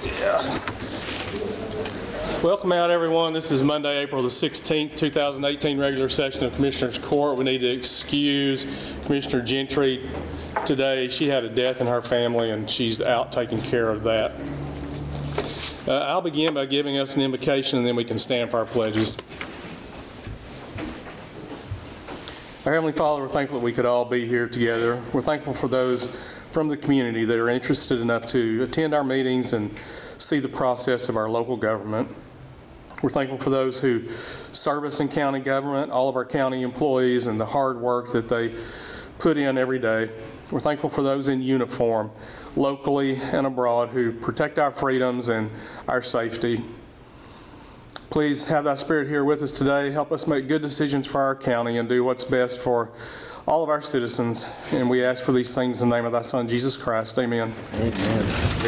Welcome out, everyone. This is Monday, April the 16th, 2018, regular session of Commissioners Court. We need to excuse Commissioner Gentry today. She had a death in her family, and she's out taking care of that. I'll begin by giving us an invocation, and then we can stand for our pledges. Our Heavenly Father, we're thankful that we could all be here together. We're thankful for those from the community that are interested enough to attend our meetings and see the process of our local government. We're thankful for those who serve us in county government, all of our county employees, and the hard work that they put in every day. We're thankful for those in uniform, locally and abroad, who protect our freedoms and our safety. Please have thy Spirit here with us today. Help us make good decisions for our county and do what's best for all of our citizens. And we ask for these things in the name of thy Son, Jesus Christ. Amen. Amen.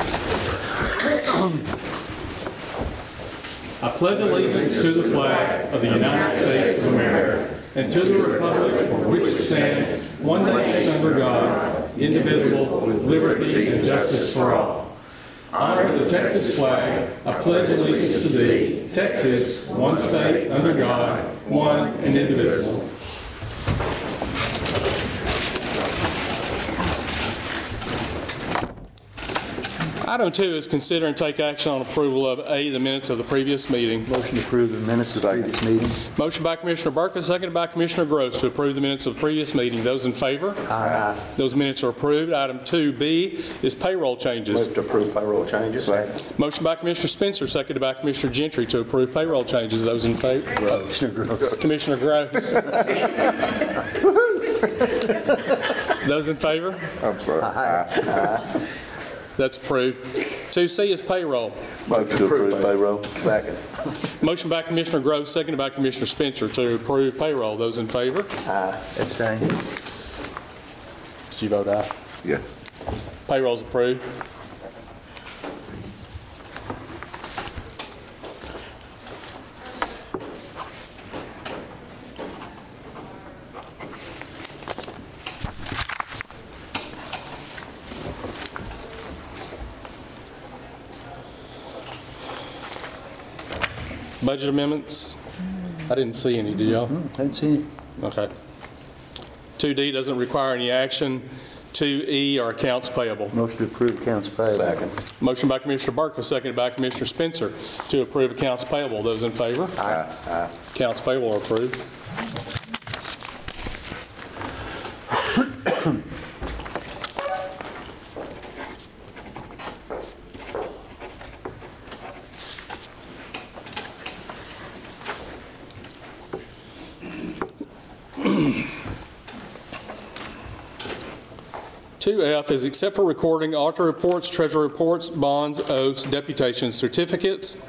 I pledge allegiance to the flag of the United States of America and to the republic for which it stands, one nation under God, indivisible, with liberty and justice for all. Honor the Texas flag. I pledge allegiance to thee, Texas, one state under God, one and indivisible. Item 2 is consider and take action on approval of A, the minutes of the previous meeting. Motion to approve the minutes of the previous meeting. Motion by Commissioner Burkus, seconded by Commissioner Gross to approve the minutes of the previous meeting. Those in favor? Aye. Those minutes are approved. Item 2B is payroll changes. Move to approve payroll changes. Motion by Commissioner Spencer, seconded by Commissioner Gentry to approve payroll changes. Those in favor? Commissioner Gross. Commissioner Gross. Those in favor? I'm sorry. Aye. That's approved. 2C is payroll. Motion to approve payroll. Second. Motion by Commissioner Gross, seconded by Commissioner Spencer to approve payroll. Those in favor? Aye. Abstain. Did you vote aye? Yes. Payroll's approved. Budget amendments? I didn't see any, did y'all? Hadn't seen it. Okay. 2D doesn't require any action. 2E are accounts payable. Motion to approve accounts payable. Second. Motion by Commissioner Burkus, seconded by Commissioner Spencer to approve accounts payable. Those in favor? Aye. Aye. Accounts payable are approved. Two F is except for recording auditor reports, treasurer reports, bonds, oaths, deputations, certificates,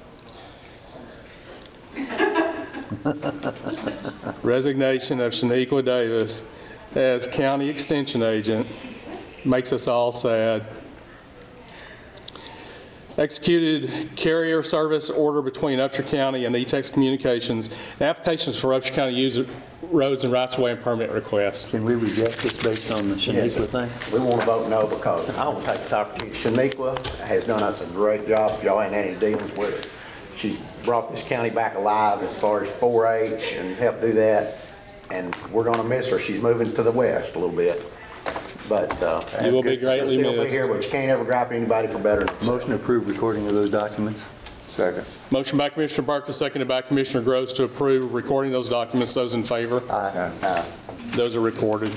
resignation of Shaniqua Davis as county extension agent makes us all sad. Executed carrier service order between Upshur County and eTex Communications. Applications for Upshur County user roads and rights-of-way and permit requests. Can we reject this based on the Shaniqua thing? We want to vote no because I want to take the opportunity. Shaniqua has done us a great job. If y'all ain't had any dealings with her, she's brought this county back alive as far as 4-H and helped do that. And we're going to miss her. She's moving to the west a little bit. But you will be greatly she'll still missed. be here, but you can't ever gripe at anybody for better. Motion to approve recording of those documents. Second. Motion by Commissioner Burkus, seconded by Commissioner Gross to approve recording those documents. Those in favor? Aye. Aye. Those are recorded.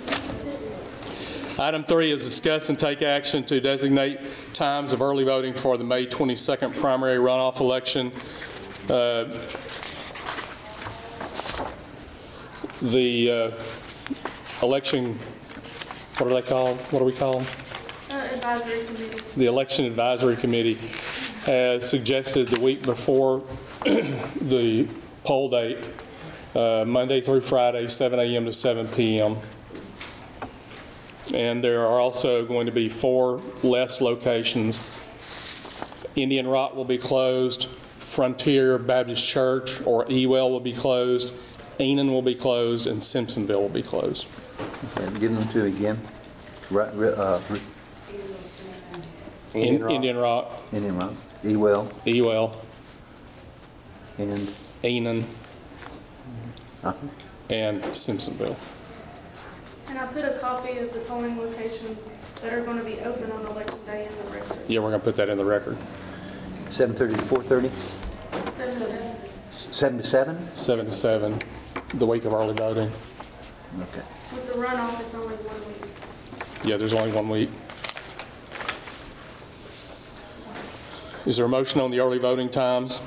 Item 3 is discuss and take action to designate times of early voting for the May 22nd primary runoff election. The election, what are they called? What do we call them? Advisory committee. The Election Advisory Committee has suggested the week before the poll date, Monday through Friday, 7 a.m. to 7 p.m. And there are also going to be 4 less locations. Indian Rock will be closed, Frontier Baptist Church or Ewell will be closed, Enon will be closed, and Simpsonville will be closed. Okay, give them to again. Indian Rock, Indian Rock, Ewell, Ewell, and, Enon, uh, and Simpsonville. And I put a copy of the polling locations that are going to be open on election day in the record. Yeah, we're going to put that in the record. 7:30 to 4:30? 7 to 7. 7 to 7? 7 to 7, the week of early voting. Okay. With the runoff, it's only 1 week. Yeah, there's only 1 week. Is there a motion on the early voting times?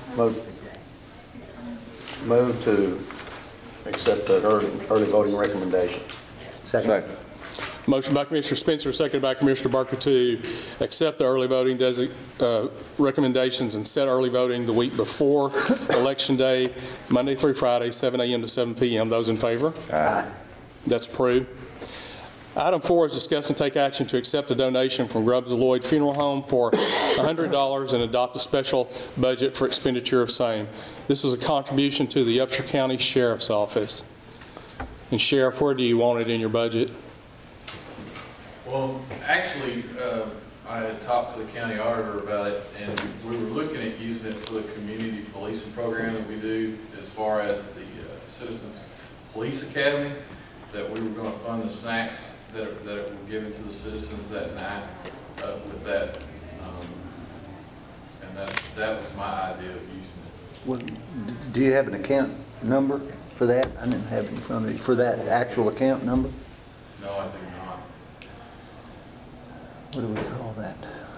Move to accept the early voting recommendation. Second. Motion by Commissioner Spencer, seconded by Commissioner Barker to accept the early voting recommendations and set early voting the week before Election Day, Monday through Friday, 7 a.m. to 7 p.m. Those in favor? Aye. That's approved. Item 4 is discuss and take action to accept a donation from Grubbs Lloyd Funeral Home for $100 and adopt a special budget for expenditure of same. This was a contribution to the Upshur County Sheriff's Office. And Sheriff, where do you want it in your budget? Well, actually, I had talked to the county auditor about it, and we were looking at using it for the community policing program that we do as far as the Citizens Police Academy, that we were going to fund the snacks that were given to the citizens that night with that. And that was my idea of using it. Well, do you have an account number for that? I didn't have it in front of me. For that actual account number? No, I think not. What do we call that?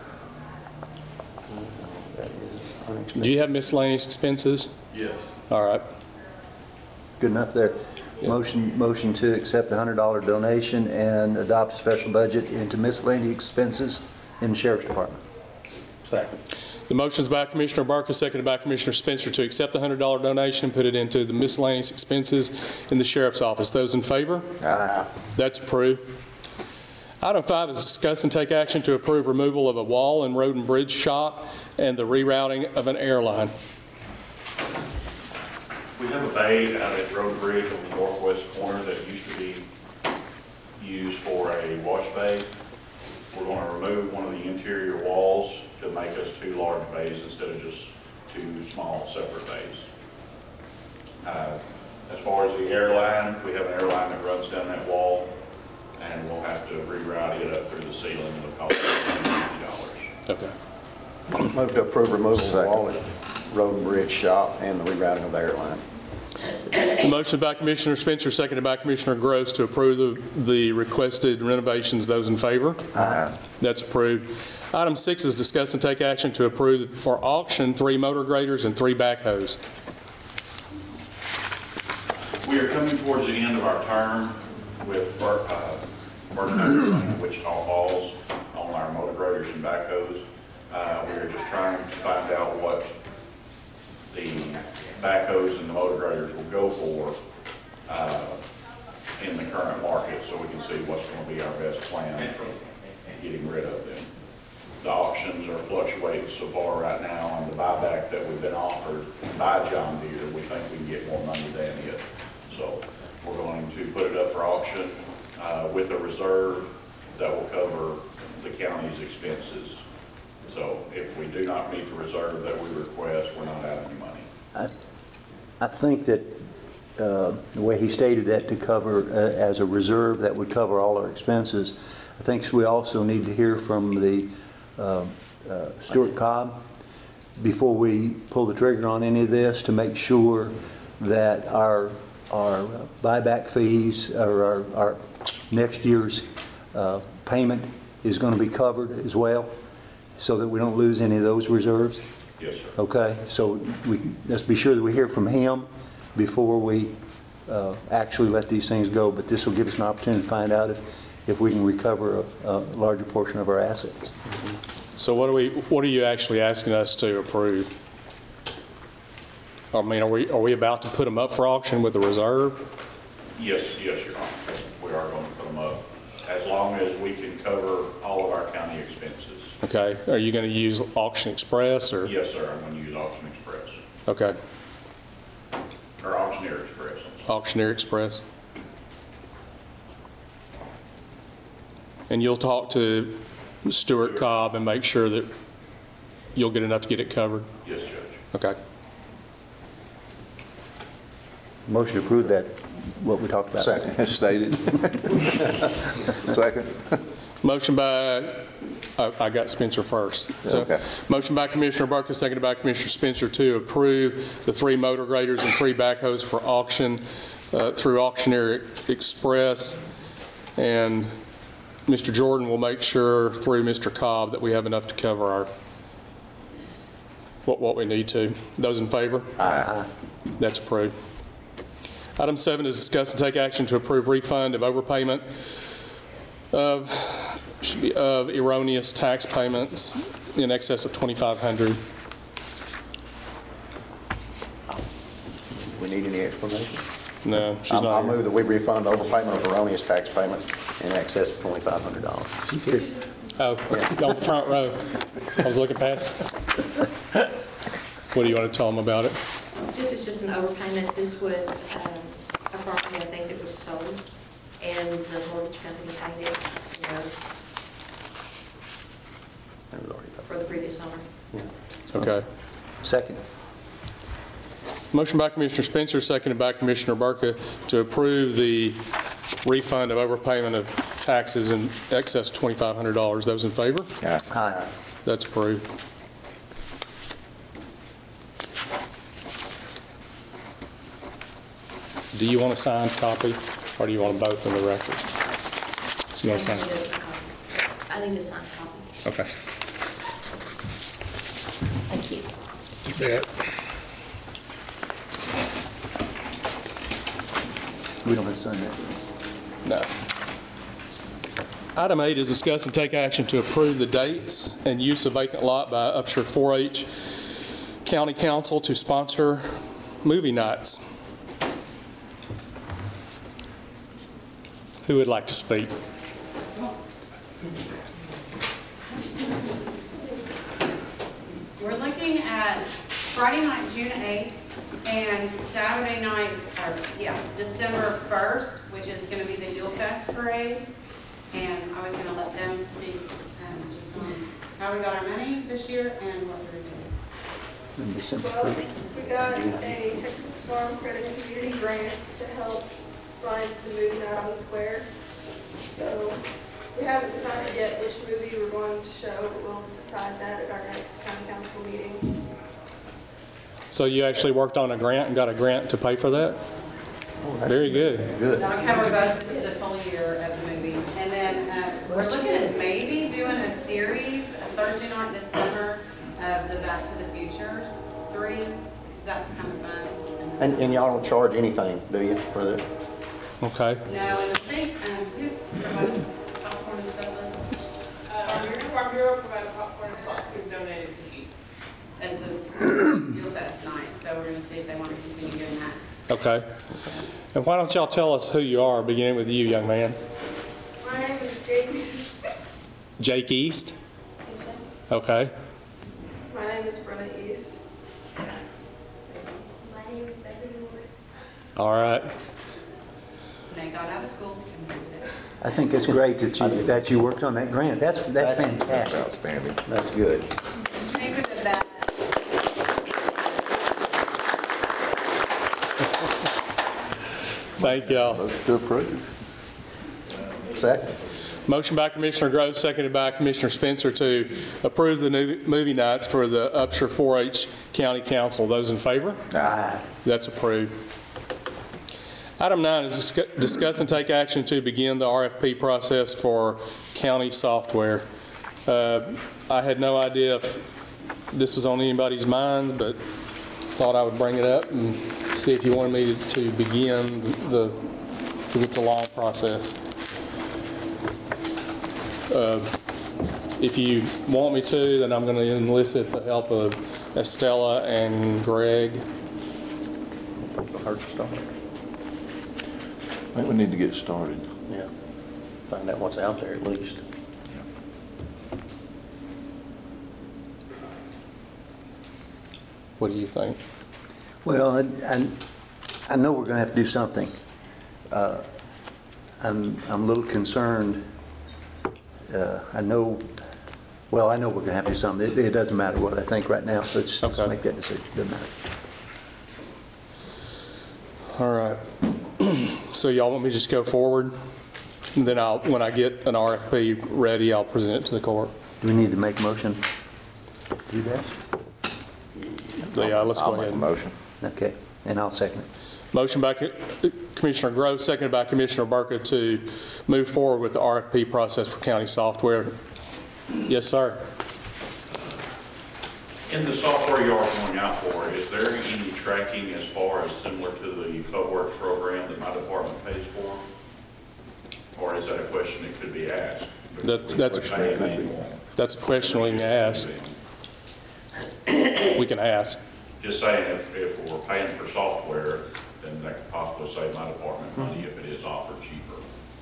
Do you have miscellaneous expenses? Yes. All right. Good enough there. Yeah. Motion to accept the $100 donation and adopt a special budget into miscellaneous expenses in the Sheriff's Department. Second. The motion is by Commissioner Barker, seconded by Commissioner Spencer to accept the $100 donation and put it into the miscellaneous expenses in the Sheriff's Office. Those in favor? Aye. That's approved. Item 5 is discuss and take action to approve removal of a wall and road and bridge shop and the rerouting of an airline. We have a bay out at Road Bridge on the northwest corner that used to be used for a wash bay. We're going to remove one of the interior walls to make us 2 large bays instead of just 2 small separate bays. As far as the airline, we have an airline that runs down that wall, and we'll have to reroute it up through the ceiling. It'll cost $50. Okay. Move to approve removal of all at Road and Bridge Shop and the rerouting of the airline. The motion by Commissioner Spencer, seconded by Commissioner Gross to approve the requested renovations. Those in favor? Aye. That's approved. Item 6 is discuss and take action to approve for auction 3 motor graders and 3 backhoes. We are coming towards the end of our term with Wichita Falls on our motor graders and backhoes. We are just trying to find out what the backhoes and the motor graders will go for in the current market, so we can see what's going to be our best plan for getting rid of them. The auctions are fluctuating so far right now on the buyback that we've been offered by John Deere. We think we can get more money than it. So we're going to put it up for auction with a reserve that will cover the county's expenses. So if we do not meet the reserve that we request, we're not out any money. I think that the way he stated that to cover as a reserve that would cover all our expenses, I think we also need to hear from the Stuart Cobb before we pull the trigger on any of this to make sure that our buyback fees or our next year's payment is going to be covered as well, so that we don't lose any of those reserves. Yes, sir. Okay, so let's be sure that we hear from him before we actually let these things go, but this will give us an opportunity to find out if we can recover a larger portion of our assets. So what are you actually asking us to approve? I mean, are we about to put them up for auction with a reserve? Yes, Your Honor. We are going to put them up as long as we can cover all of our county expenses. Okay. Are you going to use Auction Express or? Yes, sir. I'm going to use Auction Express Okay. or Auctioneer Express. I'm sorry. Auctioneer Express. And you'll talk to Stuart Cobb and make sure that you'll get enough to get it covered? Yes, Judge. Okay. Motion to approve that, what we talked about. Second. As stated. Second. Motion by, I got Spencer first. So, Okay. motion by Commissioner Burkus, seconded by Commissioner Spencer to approve the 3 motor graders and 3 backhoes for auction through Auctioneer Express. And Mr. Jordan will make sure through Mr. Cobb that we have enough to cover our, what we need to. Those in favor? Aye. That's approved. Item 7 is discuss and take action to approve refund of overpayment of erroneous tax payments in excess of $2,500. We need any explanation? No, she's I'll not move here. that we refund overpayment of erroneous tax payments in excess of $2,500. She's here. Oh, on the front row. I was looking past. What do you want to tell them about it? This is just an overpayment. This was a property, I think, that was sold, and the mortgage company paid it, for the previous owner. Okay. Second. Motion by Commissioner Spencer, seconded by Commissioner Burka to approve the refund of overpayment of taxes in excess of $2,500. Those in favor? Aye. That's approved. Do you want a signed copy, or do you want them both in the record? You want to sign? I need a signed copy. Okay. Thank you. You bet. We don't have to sign that. No. Item 8 is discuss and take action to approve the dates and use of vacant lot by Upshur 4-H County Council to sponsor movie nights. Who would like to speak? We're looking at Friday night, June 8th, and Saturday night, December 1st, which is going to be the Yule Fest parade. And I was going to let them speak just on how we got our money this year and what we're doing. On December Well, 1st. we got a Texas Farm Credit Community Grant to help fund the movie night on the square. So we haven't decided yet which movie we're going to show, but we'll decide that at our next county council meeting. So you actually worked on a grant and got a grant to pay for that? Very good. That'll cover both this whole year of the movies. And then we're looking at maybe doing a series, a Thursday night this summer, of the Back to the Future 3, because that's kind of fun. And y'all don't charge anything, do you, for the? Okay. No, and I think, who provided popcorn and stuff Our bureau provided popcorn and sauce, we donated cookies. at the Yule Fest night, so we're gonna see if they want to continue doing that. Okay. And why don't y'all tell us who you are, beginning with you, young man? My name is Jake. Jake East? Okay. My name is Brenna East. My name is Becky Wood. All right. They got out of school and did it. I think it's great that you worked on that grant. That's fantastic. Outstanding. That's good. Maybe the back. Thank y'all. Motion to approve. Second. Motion by Commissioner Grove, seconded by Commissioner Spencer to approve the movie nights for the Upshur 4-H County Council. Those in favor? Aye. That's approved. Item 9 is discuss and take action to begin the RFP process for county software. I had no idea if this was on anybody's mind, but thought I would bring it up and see if you wanted me to begin because it's a long process. If you want me to, then I'm going to enlist the help of Estella and Greg. Hurt to start. I think we need to get started. Yeah. Find out what's out there at least. What do you think? Well, I know we're going to have to do something. I'm a little concerned. I know Well, I know we're going to have to do something. It doesn't matter what I think right now. Let's just Okay. make that decision. Doesn't matter. All right. So y'all want me to just go forward? And then when I get an RFP ready, I'll present it to the court. Do we need to make a motion to do that? Yeah, let's go I'll make a ahead. motion. Okay, and I'll second it. Motion by Commissioner Grove, seconded by Commissioner Burka to move forward with the RFP process for county software. Yes, sir. In the software you are going out for, is there any tracking as far as similar to the Public Works program that my department pays for? Or is that a question that could be asked? That's a question we can ask. We can ask. Just saying, if we're paying for software, then that could possibly save my department money if it is offered cheaper.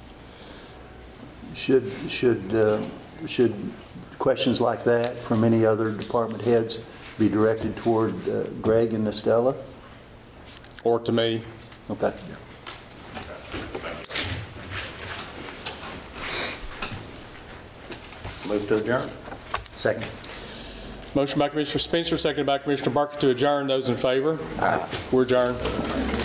Should questions like that from any other department heads be directed toward Greg and Estella? Or to me. Okay. Move to adjourn. Second. Motion by Commissioner Spencer, seconded by Commissioner Burke to adjourn. Those in favor? Aye. We're adjourned.